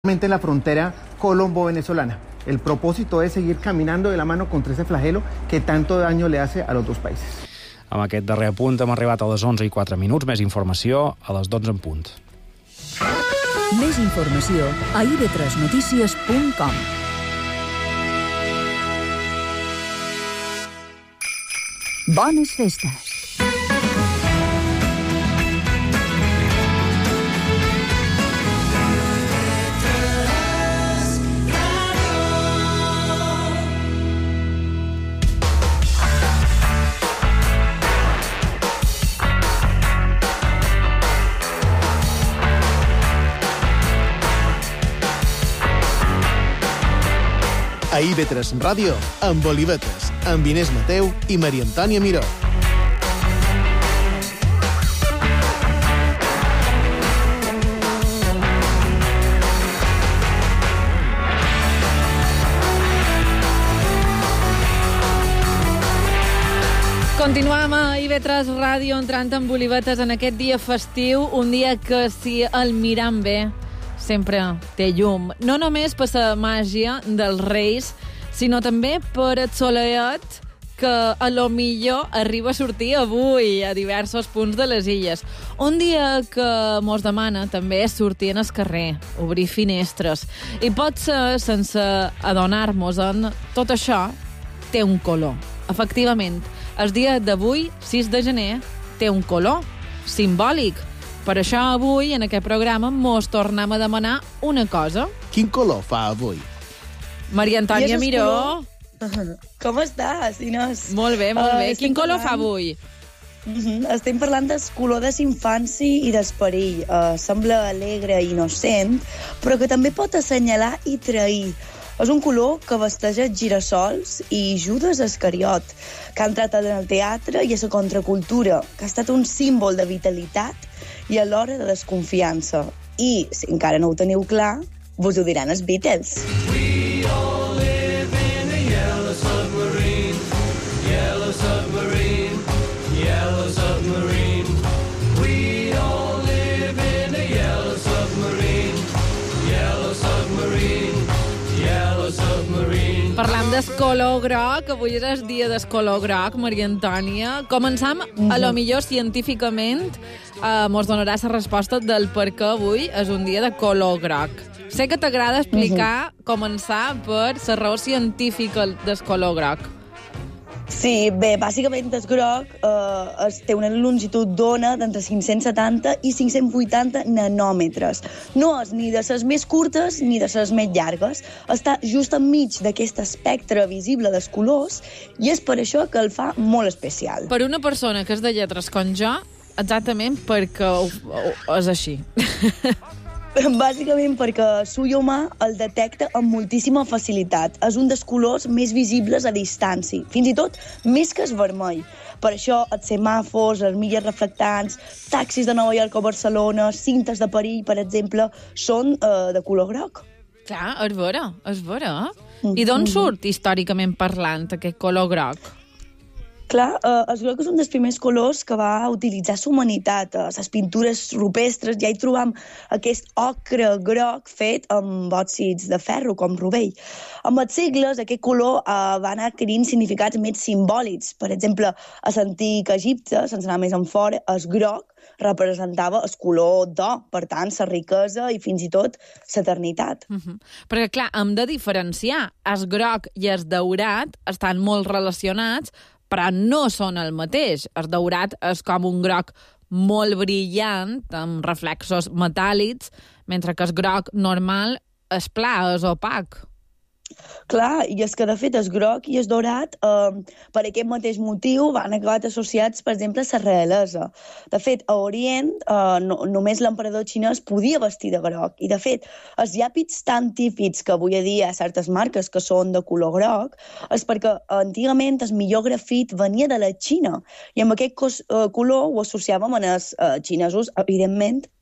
en la frontera colombo-venezolana. El propósito es seguir caminando de la mano contra ese flagelo que tanto daño le hace a los dos países. Amb aquest darrer apunt hem arribat a les 11:04. Més informació a les 12 en punt. Més informació a ib3notícies.com. Bones festes. A IB3 Ràdio, amb Olivetes, amb Inés Mateu i Maria Antònia Miró. Continuem a IB3 Ràdio entrant amb Olivetes en aquest dia festiu, un dia que si el miram bé sempre té llum. No només per la màgia dels Reis, sinó també per el soleat que a lo millor arriba a sortir avui a diversos punts de les illes. Un dia que mos demana també és sortir en el carrer, obrir finestres. I potser, sense adonar-nos-en, tot això té un color. Efectivament, el dia d'avui, 6 de gener, té un color simbòlic. Per això avui, en aquest programa, mos tornem a demanar una cosa. Quin color fa avui? Maria Antònia Miró. Com estàs, Inés? Molt bé, molt bé. Quin color fa avui? Estem parlant del color de l'infanci i d'esperit. Sembla alegre i innocent, però que també pot assenyalar i trair. És un color que vesteja girassols i Judes Iscariot, que ha entrat en el teatre i a la contracultura, que ha estat un símbol de vitalitat i alhora de desconfiança. I, si encara no ho teniu clar, vos ho diran els Beatles. We all live in a yellow submarine, yellow submarine, yellow submarine. We all live in a yellow submarine, yellow submarine, yellow submarine. Parlam del color groc, avui és el dia del color groc, Maria Antònia. Començam, a lo millor científicament, mos donarà la resposta del per què avui és un dia de color groc. Sé que t'agrada explicar, començar per la raó científica del color groc. Sí, bé, bàsicament el groc té una longitud d'ona d'entre 570 i 580 nanòmetres. No és ni de les més curtes ni de les més llargues. Està just enmig d'aquest espectre visible dels colors i és per això que el fa molt especial. Per una persona que és de lletres com jo, exactament perquè és així. Bàsicament perquè l'ull humà el detecta amb moltíssima facilitat. És un dels colors més visibles a distància, fins i tot més que el vermell. Per això els semàfors, les milles reflectants, taxis de Nova York o Barcelona, cintes de París, per exemple, són de color groc. Clar, és vera, és vera. I d'on surt, històricament parlant, aquest color groc? Clar, el groc és un dels primers colors que va utilitzar la humanitat. A les pintures rupestres ja hi trobam aquest ocre groc fet amb òxids de ferro, com rovell. Amb els segles, aquest color va anar adquirint significats més simbòlics. Per exemple, a l'antic Egipte, sense anar més enfora, el groc representava el color d'or, per tant, la riquesa i fins i tot l'eternitat. Perquè, clar, hem de diferenciar. El groc i el daurat estan molt relacionats, però no són el mateix. El daurat és com un groc molt brillant, amb reflexos metàl·lics, mentre que el groc normal és pla, és opac. Clar, i és que, de fet, el groc i el daurat, per aquest mateix motiu, van acabar associats, per exemple, a la realesa. De fet, a Orient, només l'emperador xinès podia vestir de groc. I, de fet, els llàpids tan típics que avui a dia hi ha certes marques que són de color groc és perquè antigament el millor grafit venia de la Xina. I amb aquest color ho associàvem amb els xinesos, evidentment,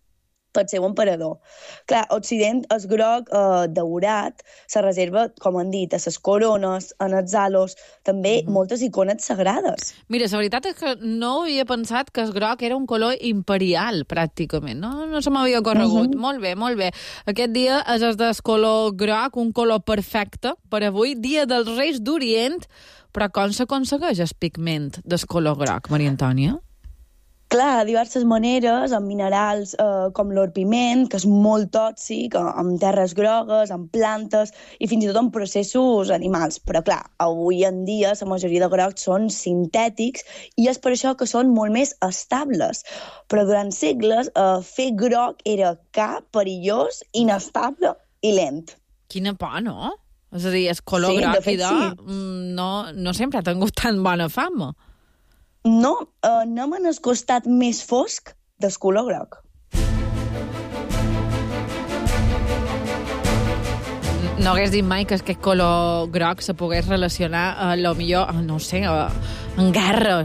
pel seu emperador. Clar, a Occident el groc daurat se reserva, com han dit, a les corones, en els halos, també moltes icones sagrades. Mira, la veritat és que no havia pensat que el groc era un color imperial, pràcticament. No se m'havia corregut. Molt bé, molt bé. Aquest dia és el del color groc, un color perfecte per avui, dia dels Reis d'Orient, però com s'aconsegueix el pigment del color groc, Maria Antònia? Clar, diverses maneres, amb minerals com l'orpiment, que és molt tòxic, amb terres grogues, amb plantes i fins i tot amb processos animals. Però clar, avui en dia la majoria de grocs són sintètics i és per això que són molt més estables. Però durant segles fer groc era car, perillós, inestable i lent. Quina por, no? És a dir, el color groc no sempre ha tingut tan bona fama. No, anem en el costat més fosc del color groc. No hagués dit mai que aquest color groc se pogués relacionar, millor, no sé, en guerra.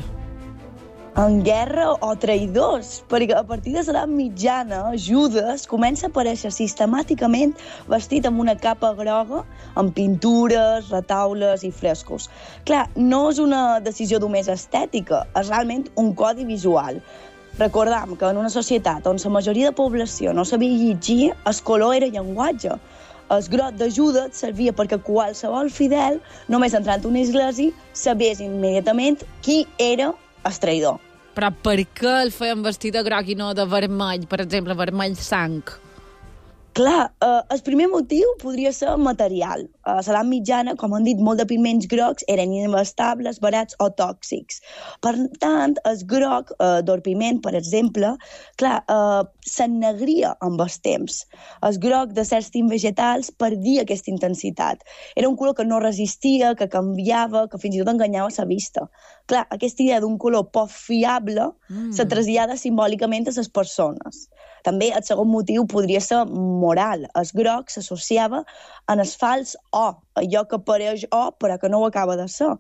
En guerra o traïdors, perquè a partir de l'edat mitjana, Judes comença a aparèixer sistemàticament vestit amb una capa groga, amb pintures, retaules i frescos. Clar, no és una decisió només estètica, és realment un codi visual. Recordam que en una societat on la majoria de població no sabia llegir, el color era llenguatge. El groc de Judes servia perquè qualsevol fidel, només entrant a una església, sabés immediatament qui era el traïdor. Però per què el feien vestir de groc i no de vermell, per exemple, vermell sang? Clar, el primer motiu podria ser material. A l'edat mitjana, com han dit, molt de pigments grocs eren inestables, barats o tòxics. Per tant, el groc d'orpiment, per exemple, clar, s'ennegria amb els temps. El groc de certs tints vegetals perdia aquesta intensitat. Era un color que no resistia, que canviava, que fins i tot enganyava la vista. Clar, aquesta idea d'un color poc fiable se trasllada simbòlicament a les persones. També el segon motiu podria ser moral. El groc s'associava en el fals o, allò que pareix o però que no ho acaba de ser.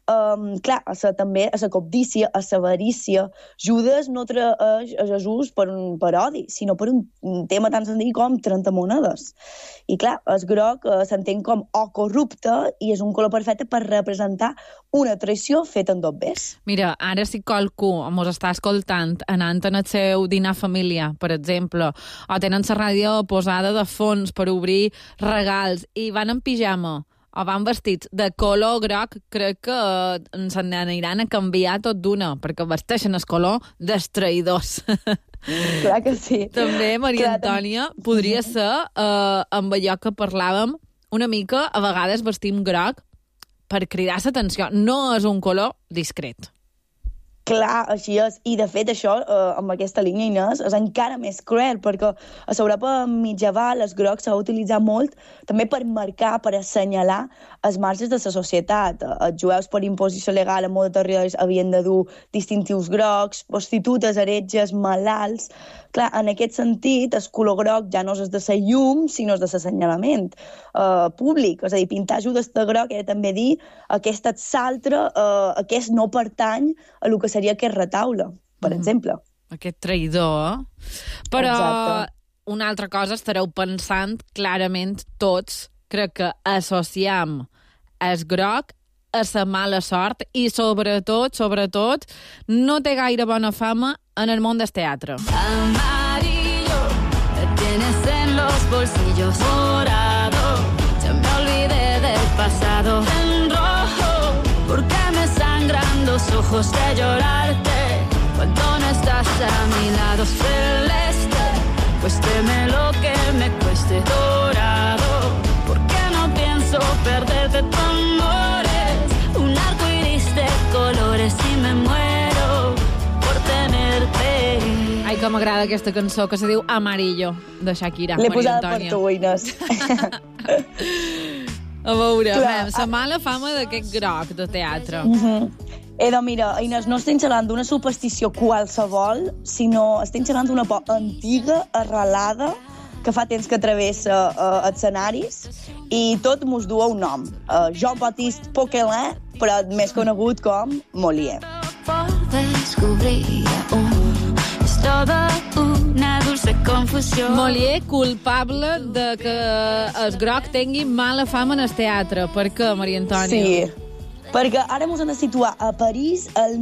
Clar, també a la cobdícia, a l'avarícia. Judes no traeix a Jesús per odi, sinó per un tema tan senzill com 30 monedes. I clar, el groc s'entén com o corrupte i és un color perfecte per representar una traïció feta en dobbers. Mira, ara si qualcú mos està escoltant anant en el seu dinar familiar, per exemple, o tenen la ràdio posada de fons per obrir regals i van en pijama o van vestits de color groc, crec que se n'aniran a canviar tot d'una, perquè vesteixen el color dels traïdors. Clar que sí. També, Maria Antònia, podria ser, amb allò que parlàvem, una mica, a vegades vestim groc per cridar l'atenció. No és un color discret. Clar, així és. I, de fet, això, amb aquesta línia, Inés, és encara més cruel, perquè a l'Europa mitjaval el groc s'ha utilitzat molt també per marcar, per assenyalar els marges de la societat. Els jueus, per imposició legal, en molts territoris havien de dur distintius grocs, prostitutes, heretges, malalts. Clar, en aquest sentit, el color groc ja no és de la llum, sinó de l'assenyalament públic. És a dir, pintar Judes de groc era també dir aquest s'altre, aquest no pertany a lo que seria aquest retaule, per exemple. Aquest traïdor. Però exacte. Una altra cosa estareu pensant clarament tots, crec que associam el groc a la mala sort i sobretot, no té gaire bona fama en el món del teatre. Amarillo, te tienes en los bolsillos. Morado, ya me olvidé del pasado. En rojo, porque me sangran los ojos de llorarte cuando no estás a mi lado. Celeste, cuésteme lo que me cueste. Dorado, porque no pienso perderte tu amor. Es un arco iris de colores y me muero por tenerte. Ai, que m'agrada aquesta cançó, que se diu Amarillo, de Shakira. L'he Maria posada Antònia. per tu, Inés. A veure, Clar. la mala fama d'aquest groc de teatre. Doncs mira, Inés, no estem xerrant d'una superstició qualsevol, sinó estem xerrant d'una por antiga, arrelada, que fa temps que travessa escenaris, i tot mos du a un nom. Jean-Baptiste Poquelin, però més conegut com Molière. Por descubrir aún es toda una una dulce confusión. Molière culpable de que el groc tingui mala fama en el teatre. Per què, Maria Antònia? Sí, perquè ara ens hem de situar a París el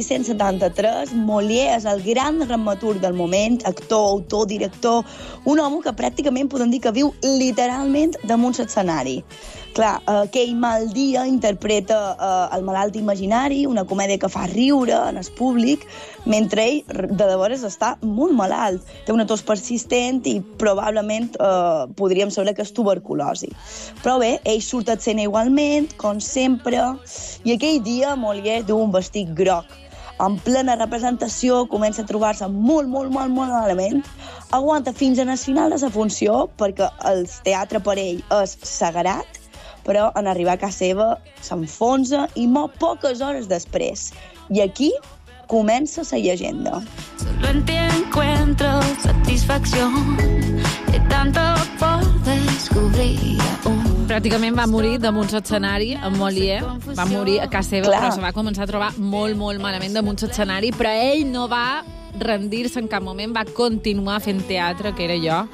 1673. Molière és el gran dramaturg del moment, actor, autor, director, un home que pràcticament podem dir que viu literalment damunt l'escenari. Clar, aquell mal dia interpreta el malalt imaginari, una comèdia que fa riure en el públic, mentre ell de debò està molt malalt. Té una tos persistent i probablement podríem saber que és tuberculosi. Però bé, ell surt a escena igualment, com sempre, i aquell dia Molière du un vestit groc. En plena representació comença a trobar-se molt malament, aguanta fins al final de la funció, perquè el teatre per ell és sagrat, però en arribar a casa seva s'enfonsa i mor poques hores després. I aquí comença la llegenda. Solo en ti encuentro satisfacción de tanto por descubrir aún. Pràcticament va morir damunt l'escenari, en Molière. Va morir a casa seva, Clar. però se va començar a trobar molt malament damunt l'escenari, però ell no va rendir-se en cap moment, va continuar fent teatre, que era allò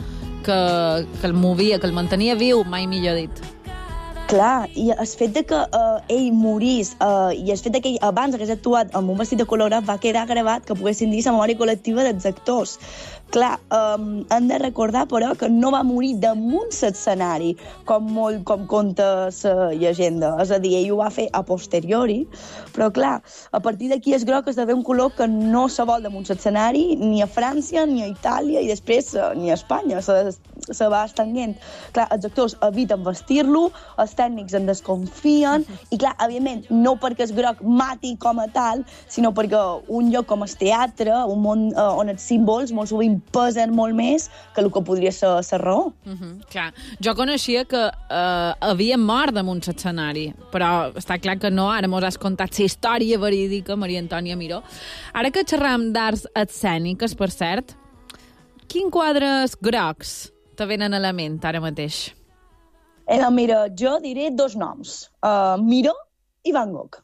que el movia, que el mantenia viu, mai millor dit. Clar, i el fet de que ell morís i el fet de que ell abans hagués actuat amb un vestit de color groc va quedar gravat que poguessin dir la memòria col·lectiva dels actors. Clar, hem de recordar, però, que no va morir damunt l'escenari, com conta la llegenda. És a dir, ell ho va fer a posteriori, però, clar, a partir d'aquí el groc esdevé un color que no se vol damunt l'escenari, ni a França, ni a Itàlia, i després ni a Espanya. Se va estenguent. Clar, els actors eviten vestir-lo, els tècnics en desconfien, i clar, evidentment, no perquè el groc mati com a tal, sinó perquè un lloc com el teatre, un món on els símbols molt sovint pesen molt més que el que podria ser la raó. Clar, jo coneixia que havia mort damunt l'escenari, però està clar que no. Ara mos has contat la història verídica, Maria Antònia Miró. Ara que xerram d'arts escèniques, per cert, quin quadres grocs te venen a la ment ara mateix? Mira, jo diré dos noms, Miró i Van Gogh.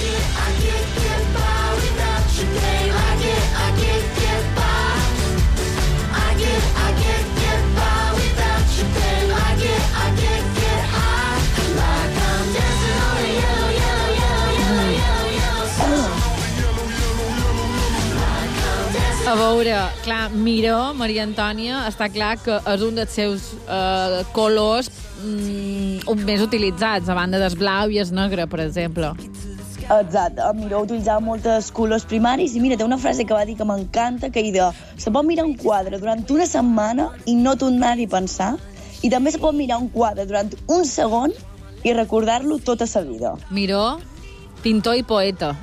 A veure, clar, Miró, Maria Antònia, està clar que és un dels seus colors més utilitzats, a banda del blau i el negre, per exemple. Exacte, Miró utilitzava molts colors primaris i mira, té una frase que va dir que m'encanta, que ella se pot mirar un quadre durant una setmana i no tornar-hi a pensar, i també se pot mirar un quadre durant un segon i recordar-lo tota sa vida. Miró, pintor i poeta.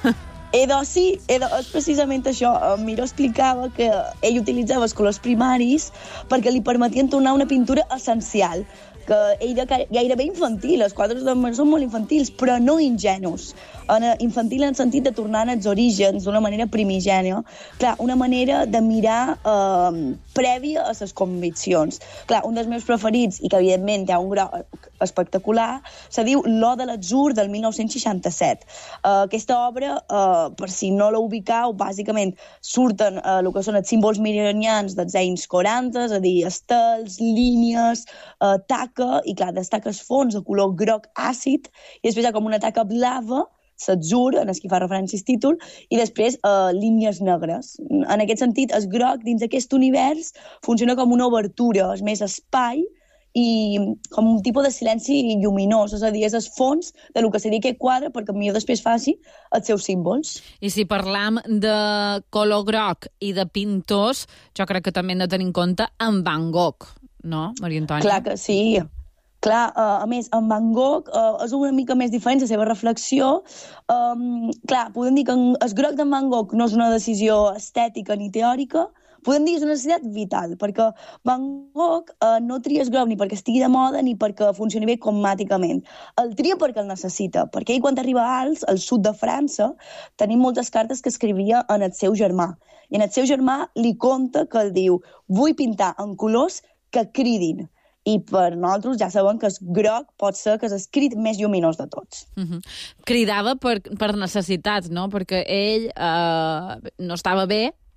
Sí, és precisament això. Miró explicava que ell utilitzava els colors primaris perquè li permetien tornar una pintura essencial, que ell era gairebé infantil. Els quadres de Miró són molt infantils, però no ingenus. Infantil en el sentit de tornar als orígens d'una manera primigènia. Clar, una manera de mirar prèvia a les conviccions. Clar, un dels meus preferits, i que evidentment té un groc espectacular, se diu L'O de l'atzur del 1967. Aquesta obra, per si no la ubicau, bàsicament surten el que són els símbols mironians dels anys 40, és a dir, estels, línies, taca, i clar, destaca el fons de color groc àcid, i després hi ha com una taca blava, l'atzur, en el que fa referència al títol, i després línies negres. En aquest sentit, el groc dins d'aquest univers funciona com una obertura, és més espai i com un tipus de silenci lluminós, és a dir, és el fons de lo que seria aquest quadre perquè millor després faci els seus símbols. I si parlam de color groc i de pintors, jo crec que també hem de tenir en compte en Van Gogh, no, Maria Antònia? Clar que sí. Clar, a més, en Van Gogh és una mica més diferent la seva reflexió. Clar, podem dir que el groc d'en Van Gogh no és una decisió estètica ni teòrica, podem dir que és una necessitat vital, perquè Van Gogh no tria el groc ni perquè estigui de moda ni perquè funcioni bé cromàticament. El tria perquè el necessita, perquè ell quan arriba a Als, al sud de França, tenim moltes cartes que escrivia en el seu germà. I en el seu germà li conta que el diu: vull pintar en colors que cridin. I per nosaltres ja sabem que el groc pot ser que és el crit més lluminós de tots. Cridava per necessitats, no? Perquè ell no estava bé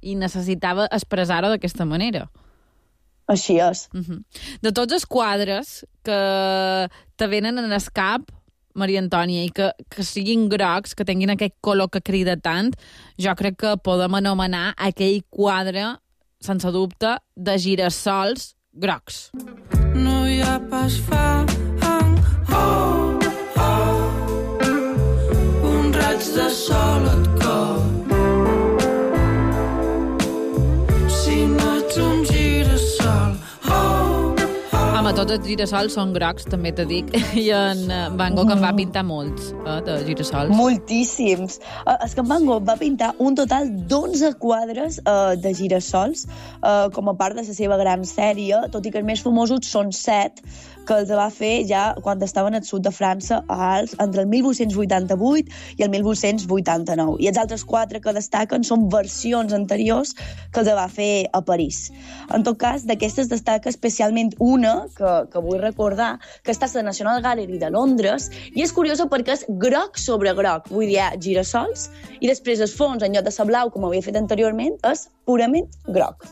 i necessitava expressar-ho d'aquesta manera. Així és. De tots els quadres que te venen en el cap, Maria Antònia, i que siguin grocs, que tinguin aquest color que crida tant, jo crec que podem anomenar aquell quadre, sense dubte, de girassols grocs. No hi ha pas fang, oh, oh, un raig de sol et cor. Si no ets un girassol, oh, Home, tots els girassols són grocs, també t'ho dic, i en Van Gogh en va pintar molts, de girassols. Moltíssims. És que en Van Gogh va pintar un total d'11 quadres de girassols com a part de la seva gran sèrie, tot i que els més famosos són 7, que els va fer ja quan estaven al sud de França, a Alps, entre el 1888 i el 1889. I els altres 4 que destaquen són versions anteriors que els va fer a París. En tot cas, d'aquestes destaca especialment una que vull recordar, que està a la National Gallery de Londres, i és curiosa perquè és groc sobre groc, vull dir, girassols, i després el fons, en lloc de ser blau, com havia fet anteriorment, és purament groc.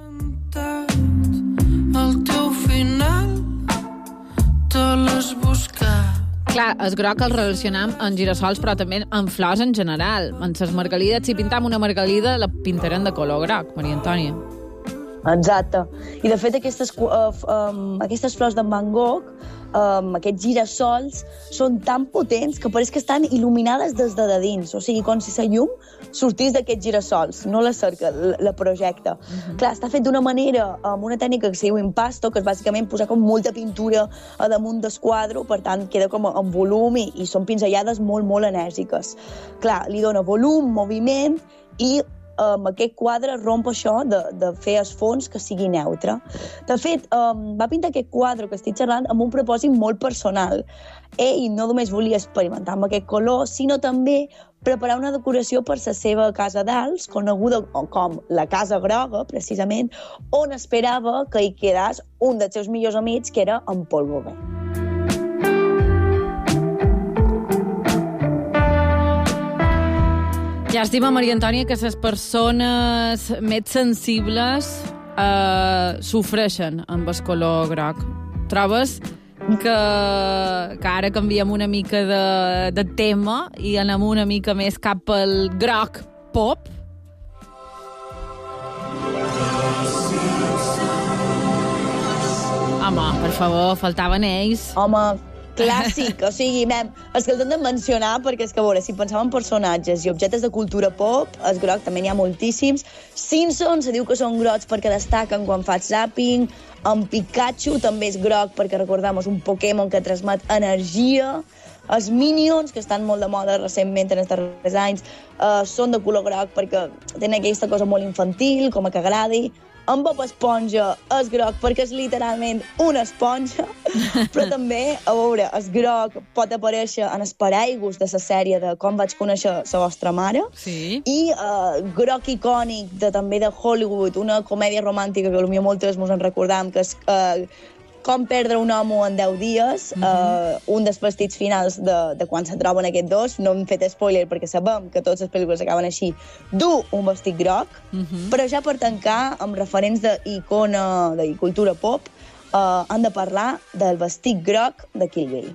el teu final te l'has buscat. Clar, el groc el relacionam amb girassols, però també amb flors en general. En les margalides, si pintam una margalida, la pintarem de color groc, Maria Antònia. Exacte. I, de fet, aquestes flors d'en Van Gogh, aquests girassols, són tan potents que pareix que estan il·luminades des de dins. O sigui, com si la llum sortís d'aquests girassols. No la cerca, la projecta. Clar, està fet d'una manera, amb una tècnica que se diu impasto, que és bàsicament posar com molta pintura a damunt del quadre, per tant, queda com en volum i són pinzellades molt, molt enèrgiques. Clar, li dona volum, moviment i aquest quadre romp això de fer el fons que sigui neutre. De fet, va pintar aquest quadre que estic xerrant amb un propòsit molt personal. Ell no només volia experimentar amb aquest color, sinó també preparar una decoració per la seva casa d'Alps, coneguda com la Casa Groga, precisament, on esperava que hi quedés un dels seus millors amics, que era en Paul Gauguin. Llàstima, Maria Antònia, que les persones més sensibles sofreixen amb el color groc. Trobes que ara canviem una mica de tema i anem una mica més cap al groc pop? Home, per favor, faltaven ells. Home, clàssic, o sigui, és que els hem de mencionar perquè és que, a veure, si pensàvem en personatges i objectes de cultura pop, el groc també n'hi ha moltíssims. Simpsons se diu que són grocs perquè destaquen quan fa zapping. En Pikachu també és groc perquè, recordem, és un Pokémon que transmet energia. Els Minions, que estan molt de moda recentment en els darrers anys, són de color groc perquè tenen aquesta cosa molt infantil, com a que agradi. En Bob Esponja és groc perquè és literalment una esponja, però també, a veure, el groc pot aparèixer en els paraigües de la sèrie de Com vaig conèixer la vostra mare, Sí. i groc icònic també de Hollywood, una comèdia romàntica que potser moltes ens en recordam, que és Com perdre un home en 10 dies, un dels vestits finals de quan se troben aquests dos. No hem fet spoiler perquè sabem que totes les pel·lícules acaben així. Du un vestit groc, però ja per tancar, amb referents d'icona, de cultura pop, han de parlar del vestit groc de Kill Bill.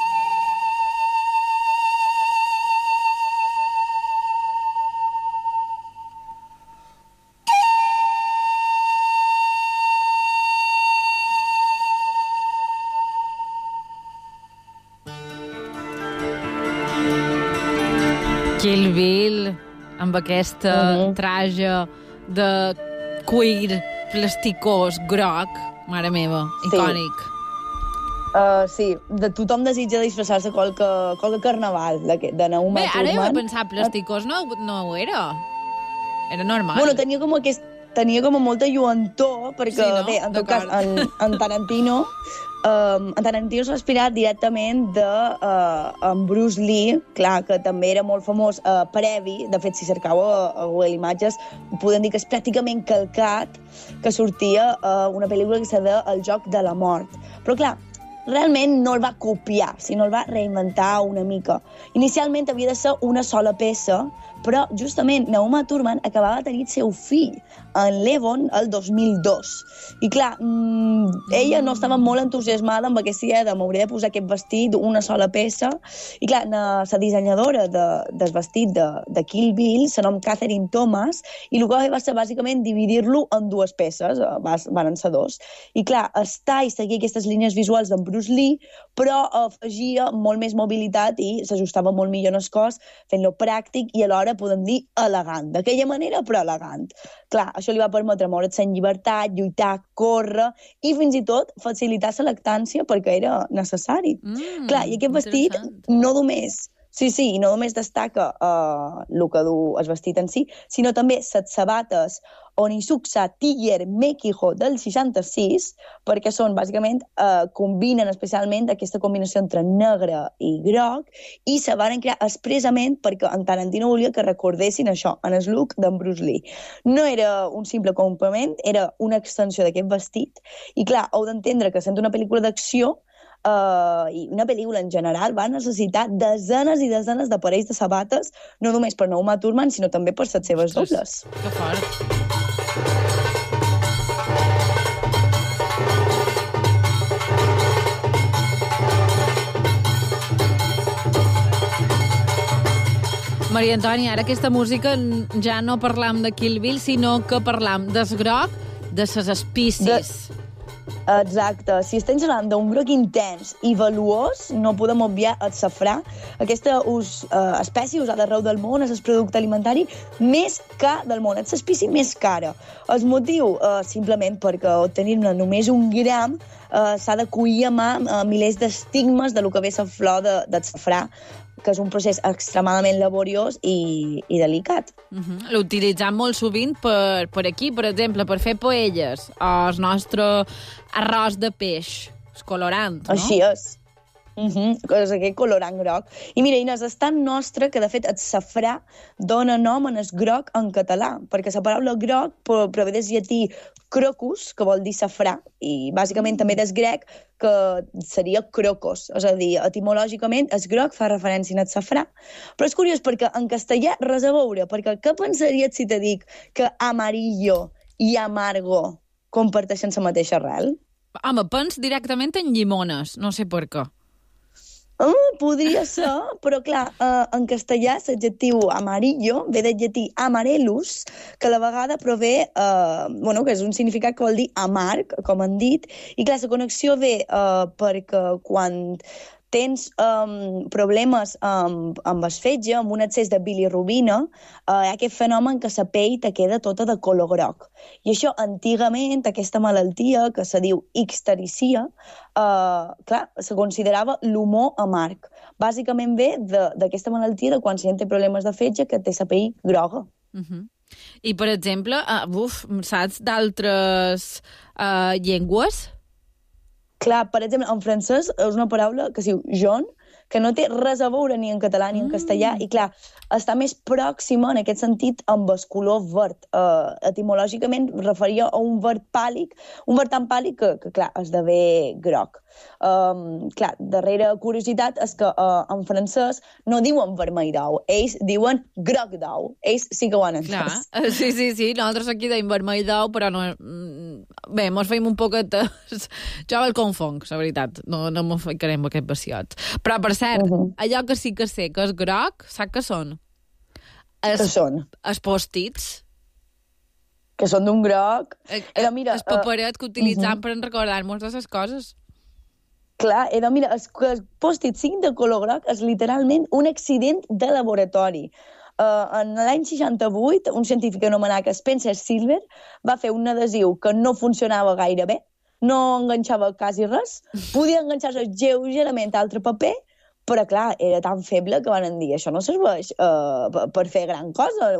Kill Bill, amb aquesta traje de cuir plasticós groc, mare meva, icònic. Sí, de tothom desitja disfressar-se qualque carnaval de Uma Bé, ara Thurman. jo he pensat, plasticós no ho era. Era normal. Bueno, tenia com molta lluentor, perquè, Sí, no? bé, en tot cas, D'acord. en Tarantino s'ha inspirat directament en Bruce Lee, clar, que també era molt famós previ. De fet, si cercau a Google Imatges, podem dir que és pràcticament calcat, que sortia una pel·lícula que se deia El joc de la mort. Però, clar, realment no el va copiar, sinó el va reinventar una mica. Inicialment havia de ser una sola peça, però justament Nauma Thurman acabava de tenir el seu fill, en Levon, el 2002. I clar, ella no estava molt entusiasmada amb aquesta idea de m'hauré de posar aquest vestit, una sola peça. I clar, la dissenyadora del vestit de Kill Bill se nom Catherine Thomas, i el que va ser bàsicament dividir-lo en dues peces, van ser dos. I clar, està i seguia aquestes línies visuals d'en Bruce Lee, però afegia molt més mobilitat i s'ajustava molt millor en el cos, fent-lo pràctic i alhora podem dir elegant, d'aquella manera però elegant. Clar, això li va permetre moure's en llibertat, lluitar, córrer i fins i tot facilitar la lactància perquè era necessari. Clar, i aquest vestit no només no només destaca el que du el vestit en si, sinó també les sabates Onitsuka Tiger Mekiho del 66, perquè són, bàsicament, combinen especialment aquesta combinació entre negre i groc, i se van crear expressament perquè en Tarantino volia que recordessin això, en el look d'en Bruce Lee. No era un simple complement, era una extensió d'aquest vestit, i clar, heu d'entendre que sent una pel·lícula d'acció, i una pel·lícula en general va necessitar desenes i desenes de parells de sabates, no només per Nauma Thurman, sinó també per les seves dobles. Que fort. Maria Antònia, ara aquesta música ja no parlam de Kill Bill, sinó que parlam del groc, de ses espícies. Exacte. Si estem parlant d'un groc intens i valuós, no podem obviar el safrà. Aquesta espècie usada arreu del món és el producte alimentari més car del món. És l'espècie més cara. El motiu, simplement perquè obtenir-ne només 1 gram s'ha de collir a mà milers d'estigmes de lo que ve la flor del safrà, que és un procés extremadament laboriós i delicat. L'utilitzam molt sovint per aquí, per exemple, per fer paelles, o el nostre arròs de peix, és colorant, no? Així és. És aquest colorant groc. I mira, Inés, és tan nostre que, de fet, el safrà dona nom en el groc en català, perquè la paraula groc prové del llatí crocus, que vol dir safrà, i bàsicament també del grec, que seria crocos. És a dir, etimològicament, el groc fa referència al safrà. Però és curiós perquè en castellà res a veure, perquè què pensaries si te dic que amarillo i amargo comparteixen la mateixa arrel? Home, pens directament en llimones, no sé per què. Podria ser, però clar, en castellà l'adjectiu amarillo ve del llatí amarellus, que a la vegada prové, que és un significat que vol dir amarg, com han dit, i clar, la connexió ve perquè quan tens problemes amb el fetge, amb un excés de bilirrubina, hi ha aquest fenomen que la pell te queda tota de color groc. I això, antigament, aquesta malaltia, que se diu ictericia, se considerava l'humor amarg. Bàsicament ve d'aquesta malaltia de quan la gent té problemes de fetge, que té la pell groga. I, per exemple, saps d'altres llengües? Clar, per exemple, en francès és una paraula que es diu jaune, que no té res a veure ni en català ni en castellà, i clar, està més pròxima en aquest sentit amb el color verd. Etimològicament referia a un verd pàl·lic, un verd tan pàl·lic que clar, esdevé groc. Clar, darrere curiositat és que en francès no diuen vermell d'ou, ells diuen groc d'ou. Ells sí que ho han entès. Clar, sí, nosaltres aquí deim vermell d'ou, però no... Bé, mos feim un poquet... Jo el confong, la veritat, no m'ho ficarem aquest vaciot. Però, per cert, allò que sí que sé que és groc, sap què són? Què són? Els post-its. Que són d'un groc... El paperet que utilitzam per recordar-nos de les coses. Clar, mira, el post-it 5 de color groc és literalment un accident de laboratori. En l'any 68, un científic anomenat Spencer Silver va fer un adhesiu que no funcionava gaire bé, no enganxava quasi res, podia enganxar-se lleugerament a altre paper, però clar, era tan feble que van dir això no serveix per fer gran cosa.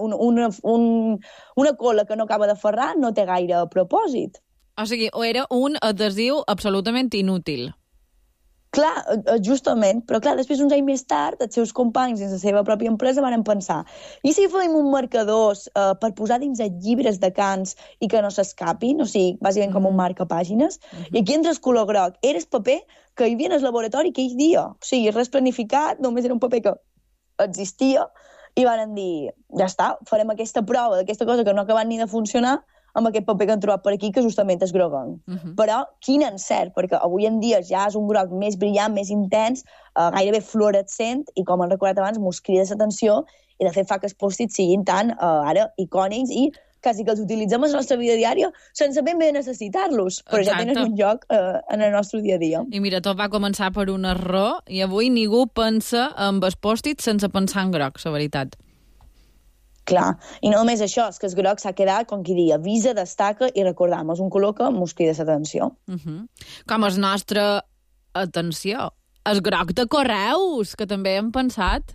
Una cola que no acaba de ferrar no té gaire propòsit. O sigui, era un adhesiu absolutament inútil. Clar, justament, però clar, després uns anys més tard, els seus companys dins la seva pròpia empresa van pensar, i si fèiem un marcadors per posar dins els llibres de cants i que no s'escapin, o sigui, bàsicament com un marcapàgines, i aquí entra el color groc. Era el paper que hi havia en el laboratori aquell dia. O sigui, res planificat, només era un paper que existia i van dir, ja està, farem aquesta prova d'aquesta cosa que no ha acabat ni de funcionar amb aquest paper que han trobat per aquí, que justament és groguenc. Però quin encert, perquè avui en dia ja és un groc més brillant, més intens, gairebé fluorescent, i com han recordat abans, mos crida l'atenció, i de fet fa que els pòstits siguin tan ara icònics i quasi que els utilitzem en la nostra vida diària sense ben bé necessitar-los, però ja tenen un lloc en el nostre dia a dia. I mira, tot va començar per un error i avui ningú pensa en els pòstits sense pensar en groc, la veritat. Clar, i no només això, és que el groc s'ha quedat, com qui diria, avisa, destaca i recordam, és un color que mos crida l'atenció. Com és nostra atenció, el groc de correus, que també hem pensat.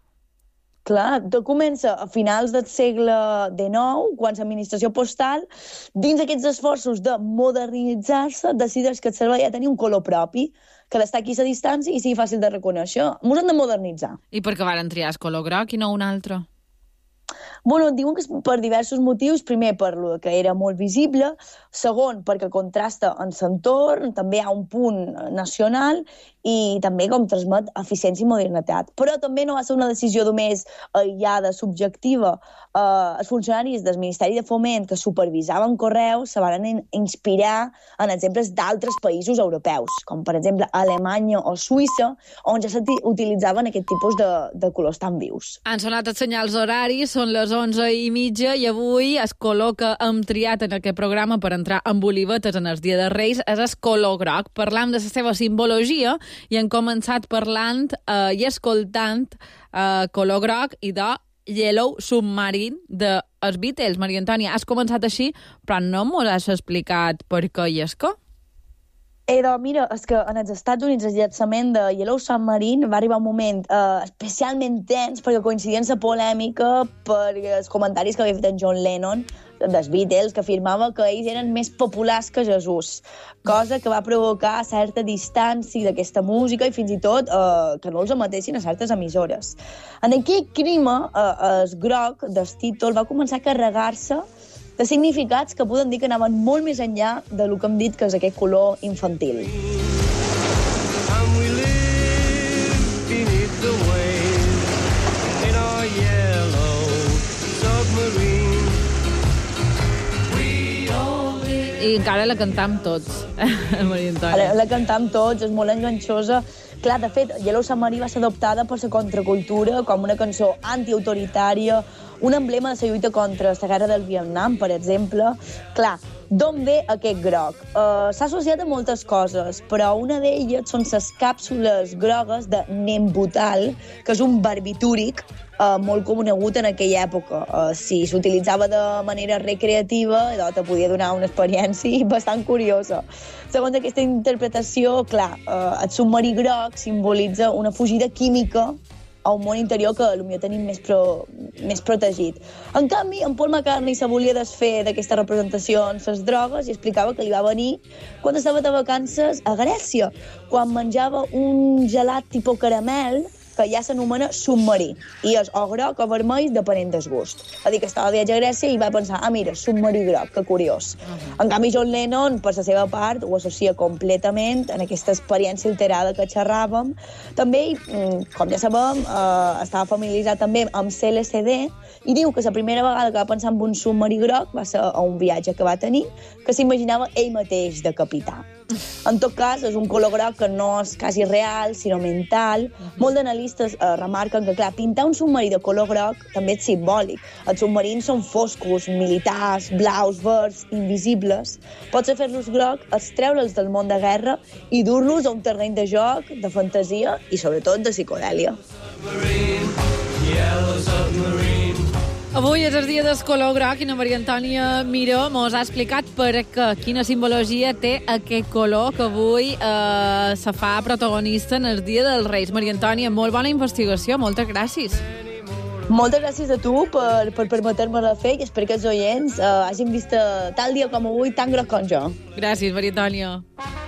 Clar, tot comença a finals del segle XIX, quan l'administració postal, dins aquests esforços de modernitzar-se, decideix que el servei ha de tenir un color propi, que destaqui a distància i sigui fàcil de reconèixer. Ens hem de modernitzar. I per què van triar el color groc i no un altre? Bueno, diuen que és per diversos motius. Primer, per lo que era molt visible. Segon, perquè contrasta en l'entorn. També hi ha un punt nacional i també com transmet eficiència i modernitat. Però també no va ser una decisió només aïllada, subjectiva. Els funcionaris del Ministeri de Foment que supervisaven correus se van inspirar en exemples d'altres països europeus, com per exemple Alemanya o Suïssa, on ja s'utilitzaven aquest tipus de colors tan vius. Han sonat els senyals horaris, són les 11:30 i avui el color que hem triat en aquest programa per entrar en Bolivetes en el Dia de Reis és el color groc. Parlam de la seva simbologia i hem començat parlant i escoltant color groc i de Yellow Submarine de els Beatles. Maria Antònia, has començat així, però no m'ho has explicat per què i és que? Mira, és que en els Estats Units el llançament de Yellow Submarine va arribar un moment especialment tens perquè coincidia amb la polèmica per els comentaris que havia fet en John Lennon dels Beatles, que afirmava que ells eren més populars que Jesús, cosa que va provocar certa distància d'aquesta música i fins i tot que no els emetessin a certes emissores. En aquell clima, el groc del títol va començar a carregar-se de significats que poden dir que anaven molt més enllà del que hem dit que és aquest color infantil. I encara la cantam tots, Maria Antònia. Ara la cantam tots, és molt enganxosa. Clar, de fet, Yellow Submarine va ser adoptada per la contracultura com una cançó antiautoritària, un emblema de la lluita contra la guerra del Vietnam, per exemple. Clar, d'on ve aquest groc? S'ha associat a moltes coses, però una d'elles són les càpsules grogues de Nembutal, que és un barbitúric molt conegut en aquella època. Si s'utilitzava de manera recreativa, te podia donar una experiència bastant curiosa. Segons aquesta interpretació, clar, el submarí groc simbolitza una fugida química a un món interior que potser tenim més protegit. En canvi, en Paul McCartney se volia desfer d'aquesta representació en les drogues i explicava que li va venir quan estava de vacances a Grècia, quan menjava un gelat tipus caramel que ja s'anomena submarí, i és o groc o vermell depenent del gust. Va dir que estava a viatge a Grècia i va pensar, mira, submarí groc, que curiós. En canvi, John Lennon, per la seva part, ho associa completament en aquesta experiència alterada que xerràvem. També, com ja sabem, estava familiaritzat també amb CLCD i diu que la primera vegada que va pensar en un submarí groc va ser a un viatge que va tenir, que s'imaginava ell mateix de capità. En tot cas, és un color groc que no és quasi real, sinó mental. Molts analistes remarquen que, clar, pintar un submarí de color groc també és simbòlic. Els submarins són foscos, militars, blaus, verds, invisibles. Potser fer-los groc és treure'ls del món de guerra i dur-los a un terreny de joc, de fantasia i, sobretot, de psicodèlia. Avui és el dia del color groc i la Maria Antònia Miró mos ha explicat per què, quina simbologia té aquest color que avui se fa protagonista en el dia dels Reis. Maria Antònia, molt bona investigació, moltes gràcies. Moltes gràcies a tu per permetre-me-la fer i espero que els oients hagin vist tal dia com avui tan groc com jo. Gràcies, Maria Antònia.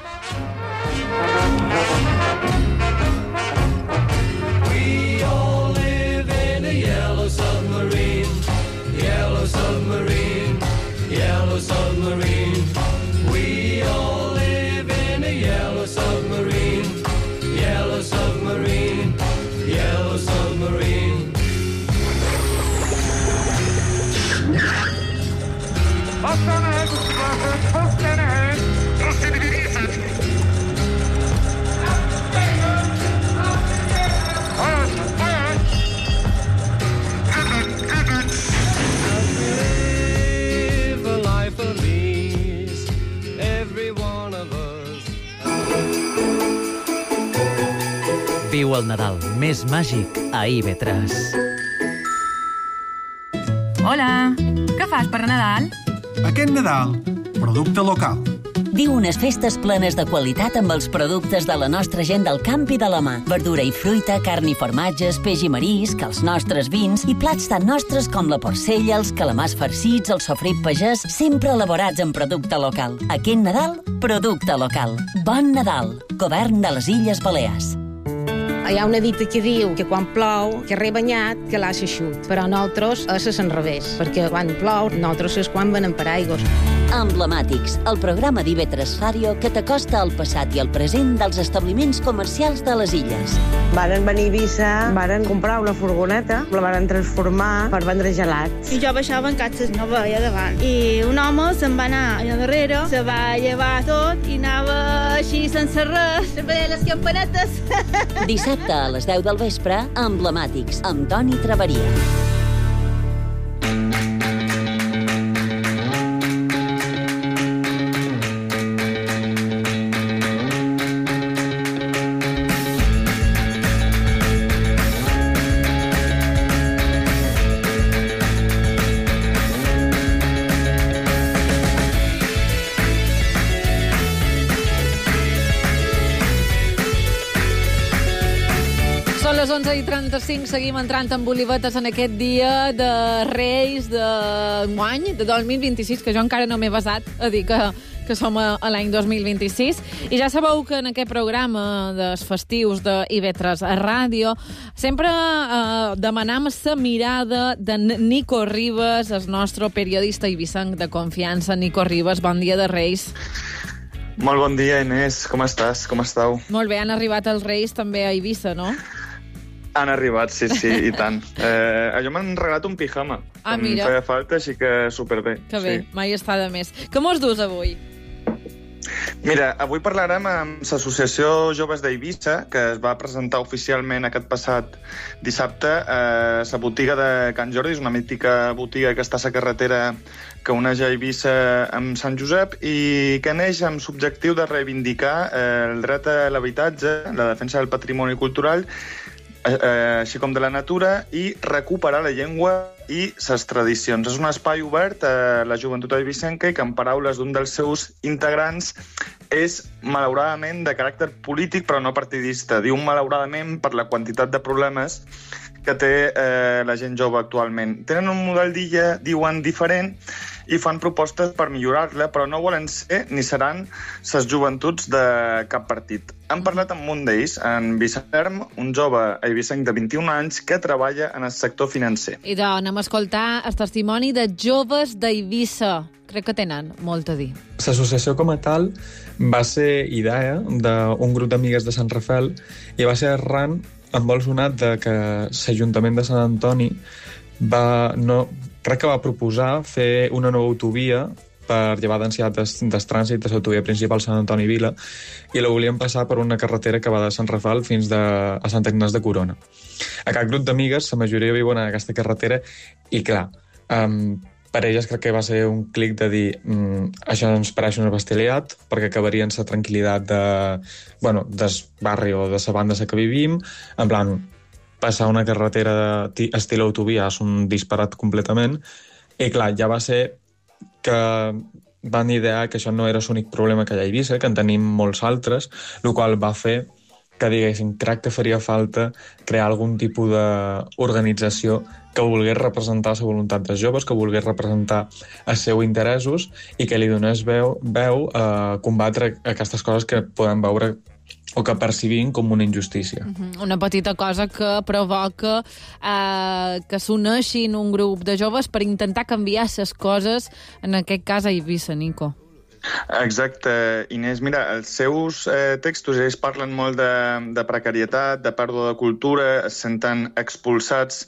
Submarine. We all live in a yellow submarine. Yellow submarine. Yellow submarine. Viu el Nadal més màgic a IB3. Hola, què fas per Nadal? Aquest Nadal, producte local. Viu unes festes plenes de qualitat amb els productes de la nostra gent del camp i de la mà. Verdura i fruita, carn i formatges, peix i marisc, els nostres vins i plats tan nostres com la porcella, els calamars farcits, el sofrit pagès, sempre elaborats en producte local. Aquest Nadal, producte local. Bon Nadal, Govern de les Illes Balears. Hi ha una dita que diu que quan plou, carrer banyat, que l'ha eixut. Però nosaltres és al revés, perquè quan plou, nosaltres és quan venen per aigües. Emblemàtics, el programa d'IV3 Ràdio que t'acosta al passat i al present dels establiments comercials de les illes. Varen venir a Eivissa, varen comprar una furgoneta, la varen transformar per vendre gelats. I jo baixava en catxes, no veia davant. I un home se'n va anar allà darrere, se va llevar tot i anava així sense res, sempre deia les campanetes. Dissabte a les 10 del vespre, Emblemàtics, amb Toni Traveria. Són les 11:35, seguim entrant en bolivetes en aquest dia de Reis d'enguany, de 2026, que jo encara no m'he basat a dir que som a l'any 2026. I ja sabeu que en aquest programa dels festius de IB3 a Ràdio sempre demanam la mirada de Nico Ribas, el nostre periodista eivissenc de confiança. Nico Ribas, bon dia de Reis. Molt bon dia, Inés. Com estàs? Com estàu? Molt bé, han arribat els Reis també a Eivissa, no? Han arribat, sí, i tant. Jo m'han regalat un pijama. Mira. Em feia falta, així que superbé. Que bé, mai està de més. Què mos dus avui? Mira, avui parlarem amb l'Associació Joves d'Eivissa, que es va presentar oficialment aquest passat dissabte a la botiga de Can Jordi. És una mítica botiga que està a la carretera que uneix a Eivissa amb Sant Josep i que neix amb l'objectiu de reivindicar el dret a l'habitatge, la defensa del patrimoni cultural, així com de la natura, i recuperar la llengua i les tradicions. És un espai obert a la joventut eivissenca i que, en paraules d'un dels seus integrants, és malauradament de caràcter polític però no partidista. Diu malauradament per la quantitat de problemes que té la gent jove actualment. Tenen un model d'illa, diuen, diferent, i fan propostes per millorar-la, però no volen ser ni seran les joventuts de cap partit. Han parlat amb un d'ells, en Vicent Erm, un jove eivissenc de 21 anys que treballa en el sector financer. I doncs anem a escoltar el testimoni de joves d'Eivissa. Crec que tenen molt a dir. L'associació com a tal va ser idea d'un grup d'amigues de Sant Rafel i va ser arran amb molt sonat de que l'Ajuntament de Sant Antoni crec que va proposar fer una nova autovia per llevar densitat del trànsit de l'autovia principal Sant Antoni Vila i la volien passar per una carretera que va de Sant Rafal fins a Sant Ignasi de Corona. Aquest grup d'amigues, la majoria viuen en aquesta carretera i, clar, per elles crec que va ser un clic de dir això ens pareix una bestialitat perquè acabarien la tranquil·litat del barri o de la banda que vivim, en plan, passar una carretera estil autovia és un disparat completament i clar, ja va ser que van idear que això no era l'únic problema que hi ha a Eivissa, que en tenim molts altres, el qual va fer que, diguéssim, crec que faria falta crear algun tipus d'organització que volgués representar la voluntat dels joves, que volgués representar els seus interessos i que li donés veu a combatre aquestes coses que podem veure o que percibim com una injustícia. Una petita cosa que provoca que s'uneixin un grup de joves per intentar canviar les coses, en aquest cas a Eivissa, Nico. Exacte, Inés. Mira, els seus textos, ells parlen molt de precarietat, de pèrdua de cultura, es senten expulsats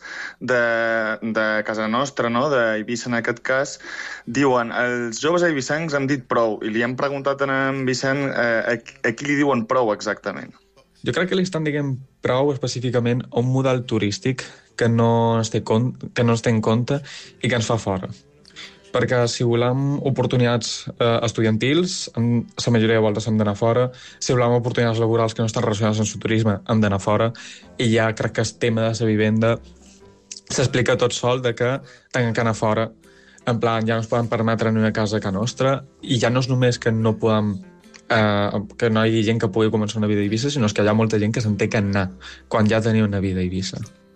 de casa nostra, no? d'Eivissa en aquest cas. Diuen, els joves eivissencs han dit prou, i li han preguntat a en Vicent a qui li diuen prou exactament. Jo crec que li estan dient prou específicament a un model turístic que no es té en compte i que ens fa fora. perquè si volem oportunitats estudiantils, la majoria de voltes hem d'anar fora, si volem oportunitats laborals que no estan relacionades amb el turisme, hem d'anar fora, i ja crec que el tema de la vivenda s'explica tot sol de que tinguem que anar fora, en plan, ja no ens podem permetre en una casa a casa nostra, i ja no és només que no podem que no hi hagi gent que pugui començar una vida a Eivissa, sinó que hi ha molta gent que se'n té que anar quan ja tenia una vida a Eivissa.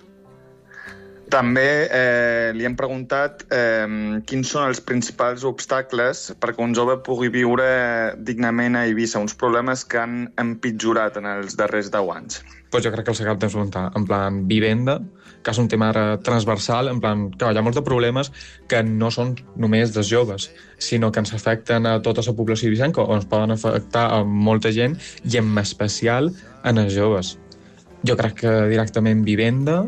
També li hem preguntat quins són els principals obstacles perquè un jove pugui viure dignament a Eivissa, uns problemes que han empitjorat en els darrers 10 anys. Pues jo crec que els acabem de preguntar, en plan, vivenda, que és un tema ara transversal, en plan, que hi ha molts de problemes que no són només dels joves, sinó que ens afecten a tota la població eivissenca, o ens poden afectar a molta gent, i en especial en els joves. Jo crec que directament vivenda,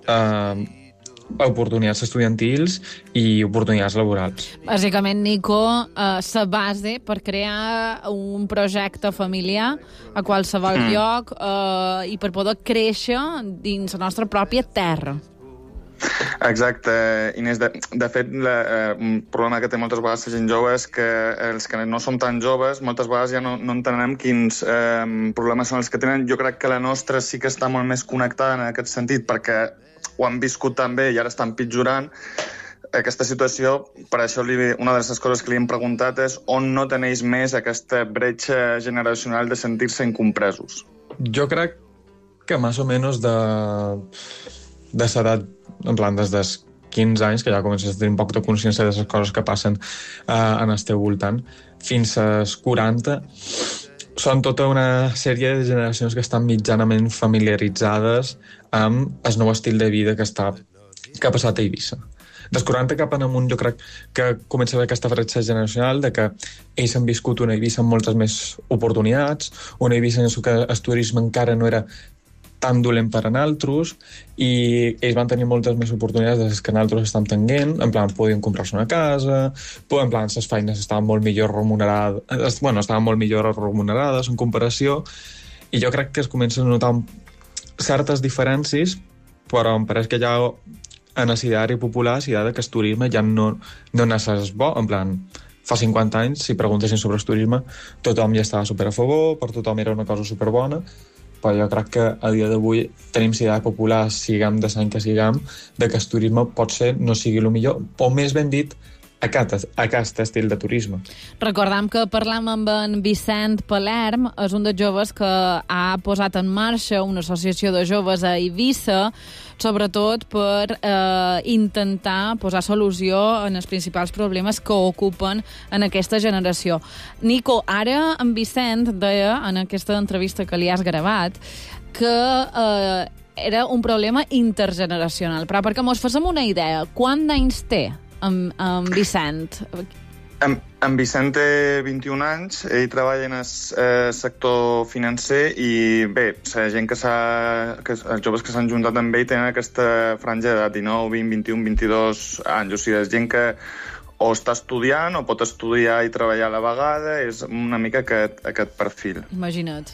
oportunitats estudiantils i oportunitats laborals. Bàsicament, Nico, la base per crear un projecte familiar a qualsevol lloc i per poder créixer dins la nostra pròpia terra. Exacte, Inés. De fet, un problema que té moltes vegades la gent jove és que els que no som tan joves moltes vegades ja no entenem quins problemes són els que tenen. Jo crec que la nostra sí que està molt més connectada en aquest sentit perquè ho han viscut tan bé i ara estan pitjorant aquesta situació. Per això una de les coses que li hem preguntat és on no tenéis més aquesta bretxa generacional de sentir-se incompresos. Jo crec que més o menys de l'edat, en plan, des dels 15 anys, que ja comences a tenir un poc de consciència de les coses que passen en el teu voltant, fins als 40, són tota una sèrie de generacions que estan mitjanament familiaritzades amb el nou estil de vida que ha passat a Eivissa. Dels 40 cap en amunt jo crec que comença a haver aquesta bretxa generacional de que ells han viscut una Eivissa amb moltes més oportunitats, una Eivissa en què el turisme encara no era tan dolent per a nosaltres, i ells van tenir moltes més oportunitats des que nosaltres estem tenint, en plan, podien comprar-se una casa, en plan, les feines estaven molt millor remunerades, en comparació, i jo crec que es comencen a notar certes diferències, però em pareix que ja en l'ideari popular, l'ideari que el turisme ja no és bo, en plan, fa 50 anys, si preguntessin sobre el turisme, tothom ja estava super a favor, per tothom era una cosa superbona, però jo crec que a dia d'avui tenim l'idea popular, siguem de l'any que siguem, de que el turisme pot ser no sigui el millor, o més ben dit, aquest estil de turisme. Recordam que parlam amb en Vicent Palerm, és un dels joves que ha posat en marxa una associació de joves a Eivissa, sobretot per intentar posar solució en els principals problemes que ocupen en aquesta generació. Nico, ara en Vicent deia en aquesta entrevista que li has gravat que era un problema intergeneracional, però perquè mos féssim una idea, quant d'anys té en Vicent? En Vicent té 21 anys, ell treballa en el sector financer i bé, la gent els joves que s'han juntat amb ell tenen aquesta franja d'edat, 19, 20, 21, 22 anys, o sigui, és gent que o està estudiant o pot estudiar i treballar a la vegada, és una mica aquest perfil. Imagina't.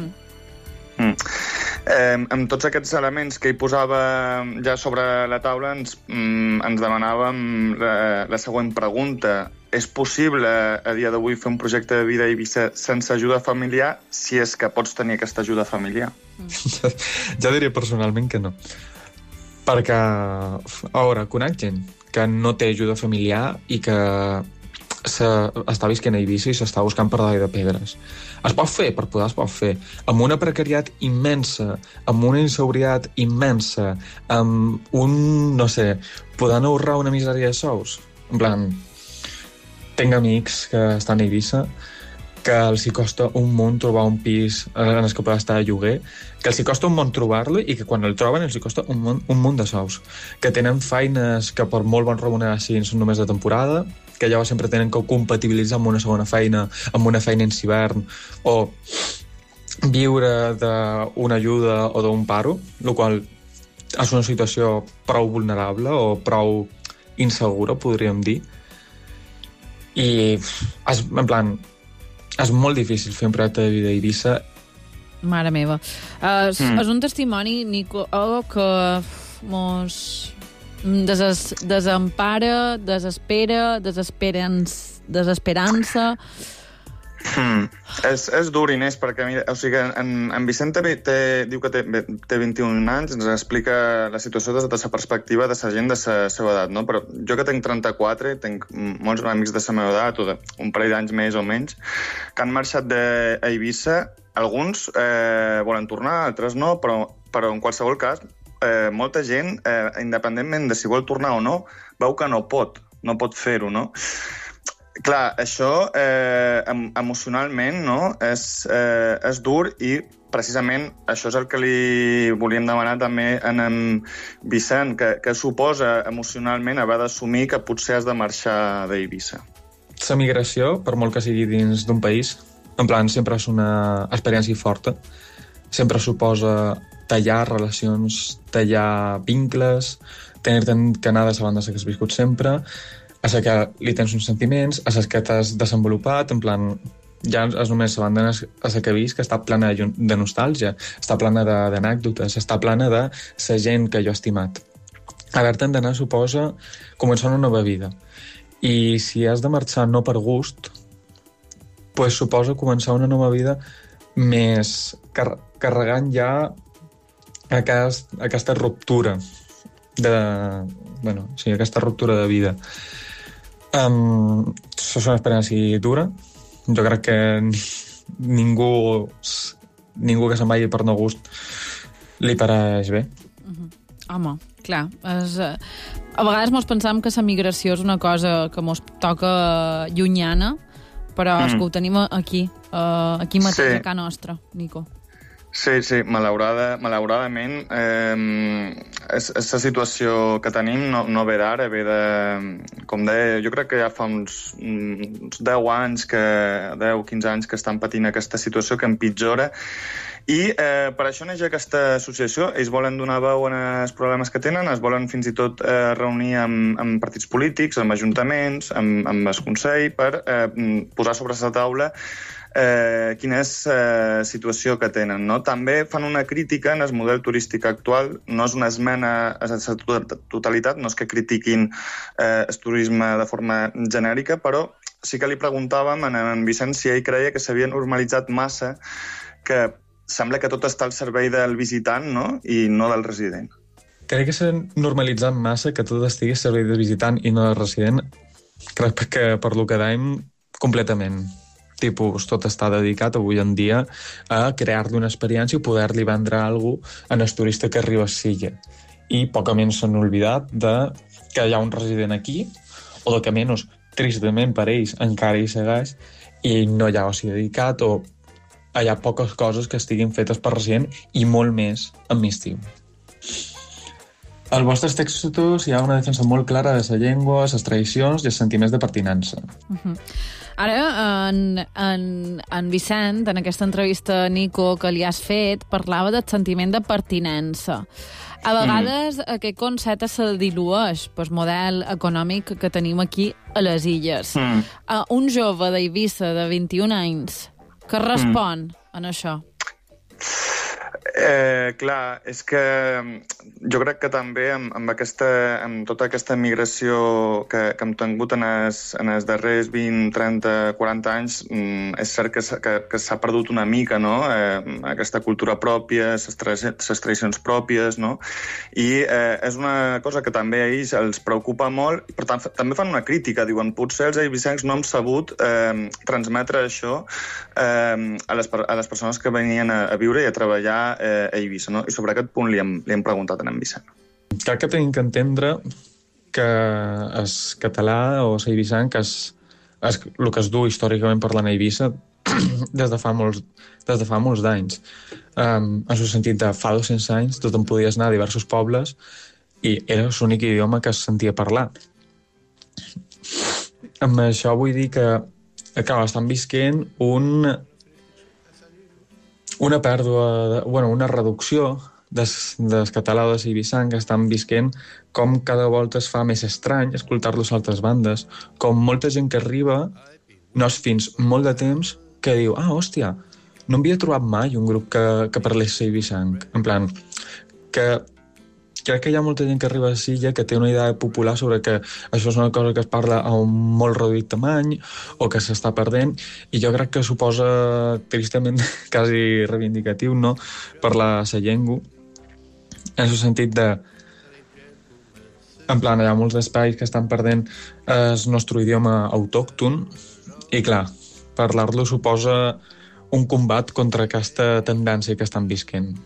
Amb tots aquests elements que hi posava ja sobre la taula ens demanàvem la següent pregunta. És possible a dia d'avui fer un projecte de vida a Eivissa sense ajuda familiar si és que pots tenir aquesta ajuda familiar? Jo diria personalment que no. Perquè, a veure, conec gent que no té ajuda familiar i que està visquent a Eivissa i s'està buscant per dalt de pedres. Es pot fer, per poder es pot fer, amb una precarietat immensa, amb una inseguretat immensa, amb no sé, podent ahorrar una misèria de sous. En plan, tinc amics que estan a Eivissa que els hi costa un munt trobar un pis en el que poden estar a lloguer, que els hi costa un munt trobar-lo i que quan el troben els hi costa un munt de sous, que tenen feines que per molt bon remunerar són només de temporada, que llavors sempre tenen que compatibilitzar amb una segona feina, amb una feina en hivern, o viure d'una ajuda o d'un paro, el qual és una situació prou vulnerable o prou insegura, podríem dir. I en plan, és molt difícil fer un projecte de vida a Eivissa. Mare meva. És un testimoni, Nico, que mos Desempara, desespera, desesperança... És dur, Inés, perquè mira, o sigui, en Vicent diu que té 21 anys, ens explica la situació des de la perspectiva de la gent de la seva edat, no? Però jo que tinc 34, tinc molts amics de la meva edat, o d'un parell d'anys més o menys, que han marxat a Eivissa. Alguns volen tornar, altres no, però en qualsevol cas, molta gent, independentment de si vol tornar o no, veu que no pot fer-ho, no? Clar, això emocionalment, no? És dur i precisament això és el que li volíem demanar també a en Vicent, que suposa emocionalment haver d'assumir que potser has de marxar d'Eivissa. La migració, per molt que sigui dins d'un país, en plan, sempre és una experiència forta. Sempre suposa tallar relacions, tallar vincles, tenir-te que anar de la banda que has viscut sempre, a la que li tens uns sentiments, a les que t'has desenvolupat, en plan, ja és només la banda a la que he vist, que està plana de nostàlgia, està plana d'anècdotes, està plana de la gent que jo he estimat. Haver-te'n d'anar suposa començar una nova vida. I si has de marxar no per gust, pues suposa començar una nova vida més carregant ja aquesta ruptura aquesta ruptura de vida. Això és una experiència dura. Jo crec que ningú que se'n vagi per no gust li pareix bé. Home, clar, a vegades mos pensam que la migració és una cosa que mos toca llunyana, però és que ho tenim aquí mateix, a casa nostra, Nico. Sí, malauradament és la situació que tenim no ve d'ara, ve de... Com deia, jo crec que ja fa uns 10 anys, 10-15 anys que estan patint aquesta situació que empitjora. I per això neix aquesta associació. Ells volen donar veu als problemes que tenen, es volen fins i tot reunir amb partits polítics, amb ajuntaments, amb el Consell, per posar sobre la taula quina és la situació que tenen, no? També fan una crítica en el model turístic actual, no és una esmena a la totalitat, no és que critiquin el turisme de forma genèrica, però sí que li preguntàvem a en Vicent si ell creia que s'havia normalitzat massa, que sembla que tot està al servei del visitant, no? I no del resident. Crec que s'ha normalitzat massa que tot estigui al servei del visitant i no del resident. Crec que per lo que dèiem, completament. Tipus, tot està dedicat avui en dia a crear-li una experiència i poder-li vendre alguna cosa al turista que arriba a Silla. I poc s'han oblidat que hi ha un resident aquí, o de que menys, tristament per ells, encara hi segueix, i no hi ha oci dedicat, o hi ha poques coses que estiguin fetes per resident, i molt més en estiu. Als vostres textos hi ha una defensa molt clara de la llengua, les tradicions i els sentiments de pertinença. Ara, en Vicent, en aquesta entrevista, Nico, que li has fet, parlava del sentiment de pertinença. A vegades aquest concepte se dilueix pel model econòmic que tenim aquí a les illes. Un jove d'Eivissa de 21 anys que respon en això. Clar, és que jo crec que també amb tota aquesta migració que hem tingut en els darrers 20, 30, 40 anys, és cert que s'ha perdut una mica, no? Aquesta cultura pròpia, les tradicions pròpies, no? I és una cosa que també a ells els preocupa molt, però també fan una crítica, diuen, potser els eivissencs no hem sabut transmetre això a les persones que venien a viure i a treballar a Eivissa, no? I sobre aquest punt li hem preguntat a en Vicent. Crec que tenim que entendre que el català o l'eivissenc és el que es du històricament parlant a Eivissa des de fa molts d'anys. En el sentit de fa 200 anys tothom podies anar a diversos pobles i era l'únic idioma que es sentia parlar. Amb això vull dir que estan visquent una pèrdua, una reducció del català o de l'eivissenc, que estan visquent com cada volta es fa més estrany escoltar-los a altres bandes, com molta gent que arriba, no és fins molt de temps, que diu, hòstia, no havia trobat mai un grup que parlés l'eivissenc. En plan, que crec que hi ha molta gent que arriba a Silla que té una idea popular sobre que això és una cosa que es parla a un molt reduït tamany o que s'està perdent, i jo crec que suposa tristament quasi reivindicatiu, no?, parlar la llengua, en el sentit de en plan, hi ha molts espais que estan perdent el nostre idioma autòcton i, clar, parlar-lo suposa un combat contra aquesta tendència que estan visquent.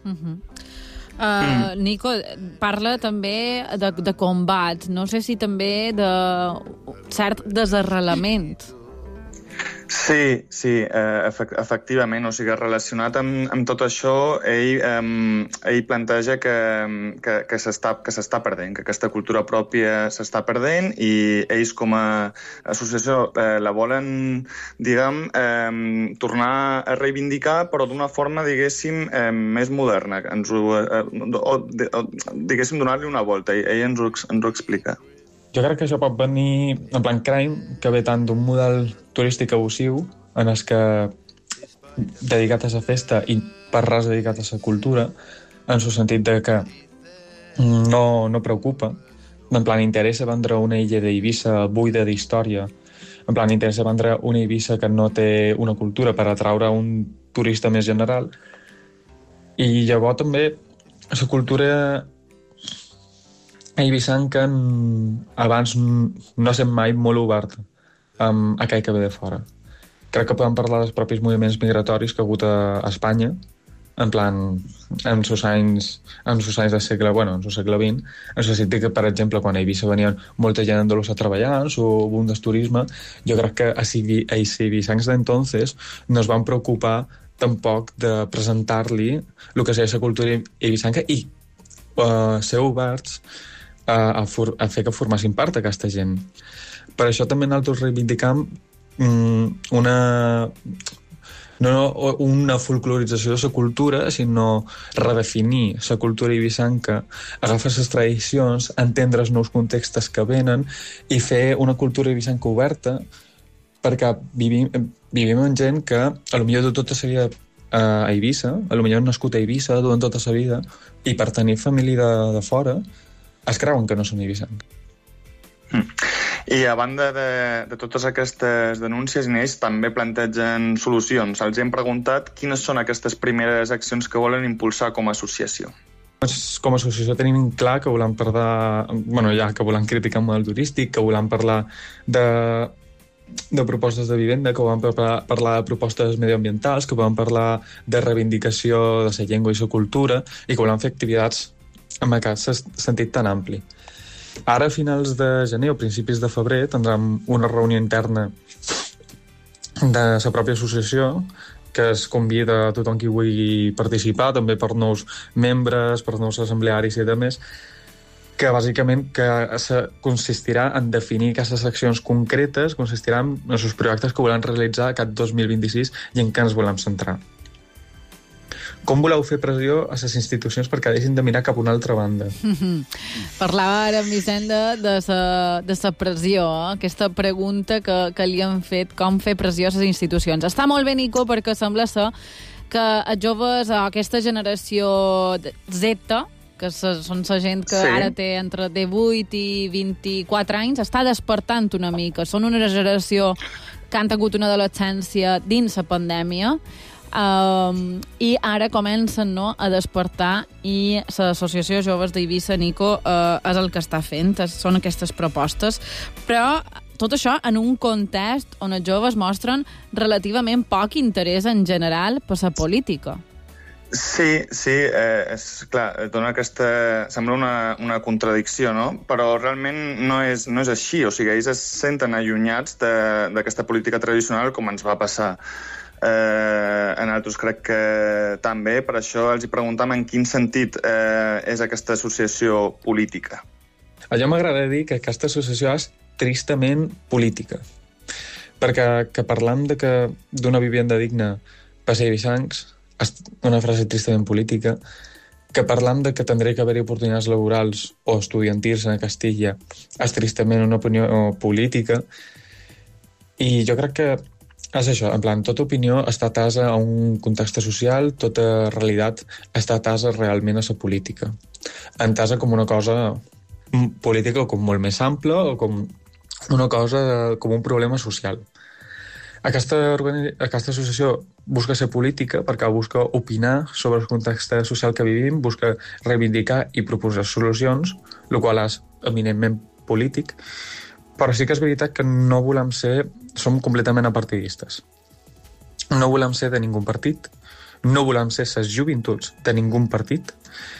Nico, parla també de combat. No sé si també de cert desarrelament. Sí, efectivament. O sigui, relacionat amb tot això, ell planteja que s'està perdent, que aquesta cultura pròpia s'està perdent, i ells com a associació la volen, diguem, tornar a reivindicar, però d'una forma, diguéssim, més moderna. Diguéssim, donar-li una volta. Ell ens ho explica. Jo crec que això pot venir, en plan, crime, que ve tant d'un model turístic abusiu, en el que dedicat a la festa i per res dedicat a la cultura, en el sentit de que no preocupa. En plan, interessa vendre una illa d'Eivissa buida d'història. En plan, interessa vendre una Eivissa que no té una cultura per atraure un turista més general. I llavors també la cultura eivissanca abans no sent mai molt oberta a aquell que ve de fora. Crec que podem parlar dels propis moviments migratoris que ha hagut a Espanya, en plan, en els anys del segle XX, en el sentit que, per exemple, quan a Eivissa venien molta gent andalusa treballant, o boom del turisme, jo crec que els eivissancs d'entonces no es van preocupar tampoc de presentar-li el que seria la cultura eivissanca i ser oberts a fer que formassin part d'aquesta gent. Per això també nosaltres reivindicam no una folclorització de la cultura, sinó redefinir la cultura eivissanca, agafar les tradicions, entendre els nous contextos que venen i fer una cultura eivissanca oberta, perquè vivim amb gent que potser de tota la vida a Eivissa, potser han nascut a Eivissa durant tota la vida, i per tenir família de fora es creuen que no són eivissancs. I a banda de totes aquestes denúncies, ells també plantegen solucions. Els hem preguntat quines són aquestes primeres accions que volen impulsar com a associació. Com a associació tenim clar que volem que volem criticar el model turístic, que volem parlar de propostes de vivenda, que volem parlar de propostes medioambientals, que volem parlar de reivindicació de la llengua i la cultura, i que volem fer activitats amb aquest sentit tan ampli. Ara, a finals de gener o principis de febrer, tindrem una reunió interna de la pròpia associació, que es convida a tothom qui vulgui participar, també per nous membres, per nous assemblearis i demés, que bàsicament consistirà en definir aquestes accions concretes, consistirà en els projectes que volem realitzar aquest 2026 i en què ens volem centrar. Com voleu fer pressió a les institucions perquè deixin de mirar cap a una altra banda? Parlava ara amb Vicent de la pressió, aquesta pregunta que li han fet, com fer pressió a les institucions. Està molt bé, Nico, perquè sembla ser que els joves, aquesta generació Z, que són la gent que ara té entre 18 i 24 anys, està despertant una mica. Són una generació que han tingut una adolescència dins la pandèmia, i ara comencen a despertar, i l'Associació Joves d'Eivissa, Nico, és el que està fent, són aquestes propostes, però tot això en un context on els joves mostren relativament poc interès en general per la política. Sí, és clar, dona sembla una contradicció, no? Però realment no és així, o sigui, ells es senten allunyats d'aquesta política tradicional com ens va passar. En altres crec que també, per això els hi preguntem en quin sentit és aquesta associació política. A mi m'agrada dir que aquesta associació és tristament política, perquè que parlam d'una vivenda digna per ser eivissancs és una frase tristament política, que parlam de que tindrà que haver-hi oportunitats laborals o estudiantils a Castilla és tristament una opinió política, i jo crec que és això, en plan, tota opinió està atesa a un context social, tota realitat està atesa realment a la política. entesa com una cosa política com molt més ampla o com una cosa, com un problema social. Aquesta associació busca ser política perquè busca opinar sobre el context social que vivim, busca reivindicar i proposar solucions, el qual és eminentment polític, però sí que és veritat que no volem ser... Som completament apartidistes. No volem ser de ningú partit, no volem ser les joventuts de ningú partit,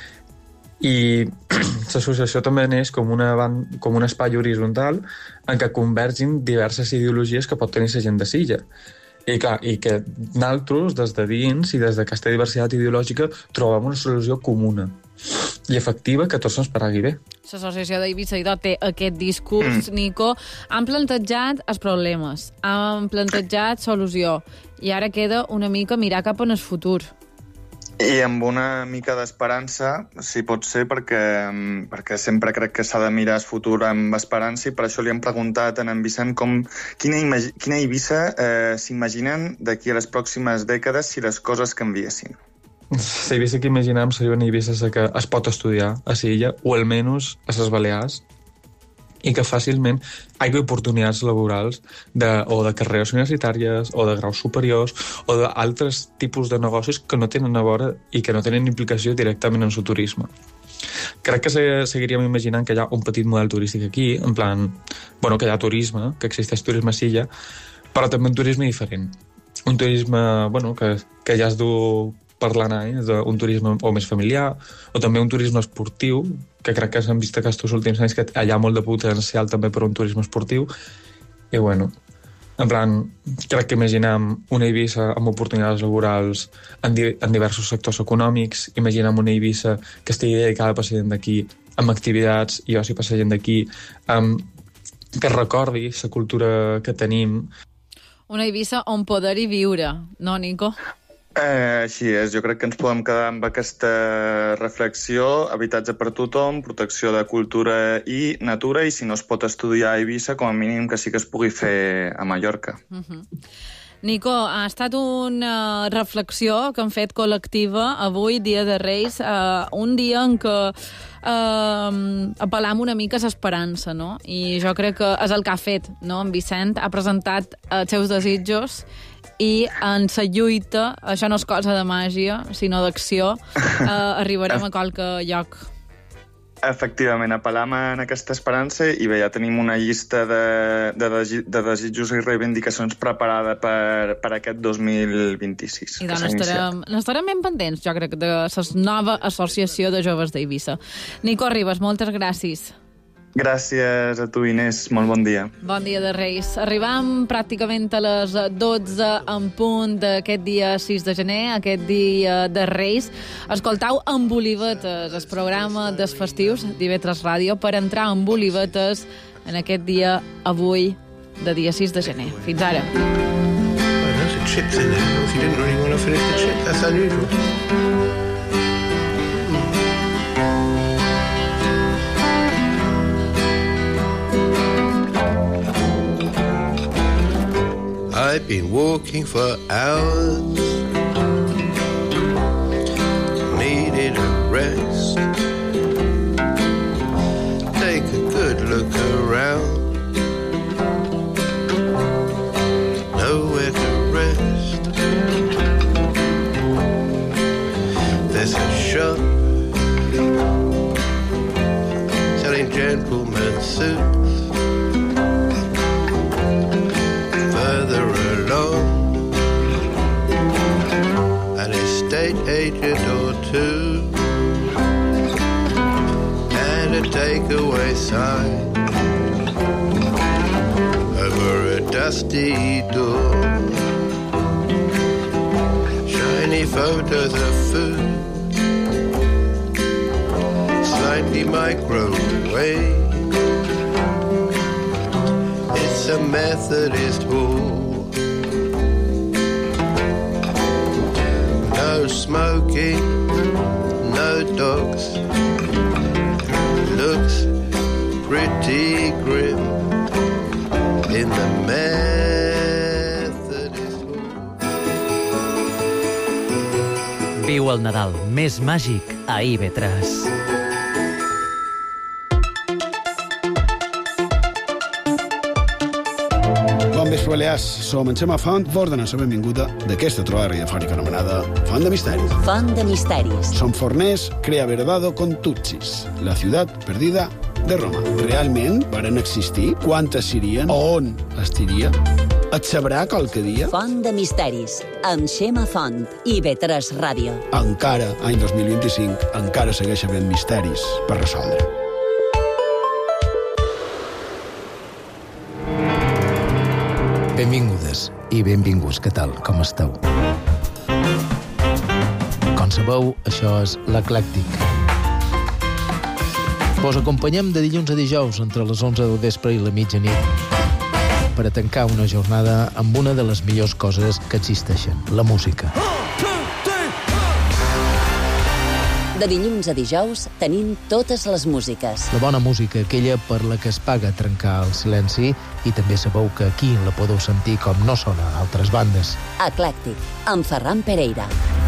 i l'associació també neix com un espai horitzontal en què convergin diverses ideologies que pot tenir la gent de Silla. I clar, i que nosaltres, des de dins i des d'aquesta diversitat ideològica, trobem una solució comuna i efectiva que tots ens paragui bé. L'associació d'Eivissa té aquest discurs, Nico. Han plantejat els problemes, han plantejat solució, i ara queda una mica mirar cap en el futur. I amb una mica d'esperança, si pot ser, perquè sempre crec que s'ha de mirar el futur amb esperança, i per això li hem preguntat a en Vicent quina Eivissa s'imaginen d'aquí a les pròximes dècades si les coses canviessin. La Eivissa que imaginem seria una Eivissa que es pot estudiar a Silla, o almenys a les Balears, i que fàcilment hi ha oportunitats laborals o de carreres universitàries o de graus superiors o d'altres tipus de negocis que no tenen a veure i que no tenen implicació directament en el turisme. Crec que seguiríem imaginant que hi ha un petit model turístic aquí, en plan, que hi ha turisme, que existeix turisme a Silla, però també un turisme diferent. Un turisme, que ja es du per l'anar, un turisme o més familiar, o també un turisme esportiu, que crec que s'han vist aquests últims anys que hi ha molt de potencial també per un turisme esportiu, i en plan, crec que imaginem una Eivissa amb oportunitats laborals en diversos sectors econòmics, imaginem una Eivissa que estigui dedicada per la gent d'aquí, amb activitats i oci per la gent d'aquí, que recordi la cultura que tenim. Una Eivissa on poder-hi viure, no, Nico? Així és, jo crec que ens podem quedar amb aquesta reflexió: habitatge per tothom, protecció de cultura i natura, i si no es pot estudiar a Eivissa, com a mínim que sí que es pugui fer a Mallorca. Nico, ha estat una reflexió que hem fet col·lectiva avui, Dia de Reis, un dia en què apel·lam una mica a l'esperança, no? I jo crec que és el que ha fet, no? En Vicent ha presentat els seus desitjos i en la lluita, això no és cosa de màgia, sinó d'acció, arribarem a qualque lloc. Efectivament, apel·lam en aquesta esperança i bé, ja tenim una llista de desitjos i reivindicacions preparada per aquest 2026. I doncs n'estarem ben pendents, jo crec, de la nova associació de joves d'Eivissa. Nico Ribas, moltes gràcies. Gràcies a tu, Inés. Molt bon dia. Bon dia de Reis. Arribam pràcticament a les 12 en punt d'aquest dia 6 de gener, aquest dia de Reis. Escoltau amb Olivetes, el programa dels festius d'IV3 Ràdio, per entrar amb Olivetes en aquest dia avui de dia 6 de gener. Fins ara. There's a chip in there. If you didn't really want to finish the chip, that's unusual. I've been walking for hours, needed a rest. Take a good look around, nowhere to rest. There's a shop selling gentlemen's suits. An estate agent or two, and a takeaway sign over a dusty door. Shiny photos of food, slightly microwave. It's a Methodist hall. No smoking, no dogs. Looks pretty grim in the Methodist hall. Viu el Nadal més màgic a IB3. Balears. Som en Xema Font, vos donem la benvinguda d'aquesta trobada radiofònica anomenada Font de Misteris. Font de Misteris. Som forners, crea verdado con tutsis, la ciutat perdida de Roma. Realment varen existir? Quantes serien? On estiria? Et sabrà qualque dia? Font de Misteris, amb Xema Font i IB3 Ràdio. Encara, any 2025, encara segueix havent misteris per resoldre. Benvingudes i benvinguts, què tal? Com esteu? Com sabeu, això és l'Eclèctic. Vos acompanyem de dilluns a dijous entre les 11 del vespre i la mitjanit per a tancar una jornada amb una de les millors coses que existeixen, la música. De dilluns a dijous tenim totes les músiques. La bona música, aquella per la que es paga trencar el silenci, i també sabeu que aquí la podeu sentir com no sona a altres bandes. Eclèctic, amb Ferran Pereira.